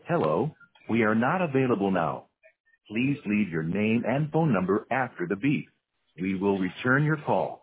Hello, we are not available now. Please leave your name and phone number after the beep. We will return your call.